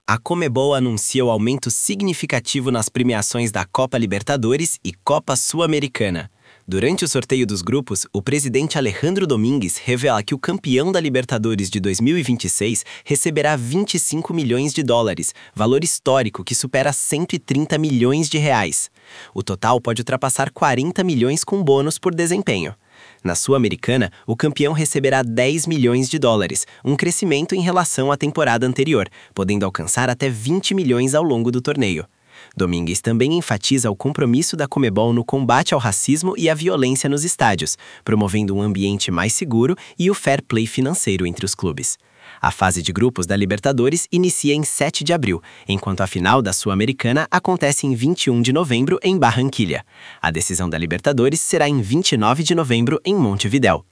A Conmebol anuncia o aumento significativo nas premiações da Copa Libertadores e Copa Sul-Americana. Durante o sorteio dos grupos, o presidente Alejandro Domingues revela que o campeão da Libertadores de 2026 receberá 25 milhões de dólares, valor histórico que supera 130 milhões de reais. O total pode ultrapassar 40 milhões com bônus por desempenho. Na Sul-Americana, o campeão receberá 10 milhões de dólares, um crescimento em relação à temporada anterior, podendo alcançar até 20 milhões ao longo do torneio. Domingues também enfatiza o compromisso da Conmebol no combate ao racismo e à violência nos estádios, promovendo um ambiente mais seguro e o fair play financeiro entre os clubes. A fase de grupos da Libertadores inicia em 7 de abril, enquanto a final da Sul-Americana acontece em 21 de novembro em Barranquilla. A decisão da Libertadores será em 29 de novembro em Montevidéu.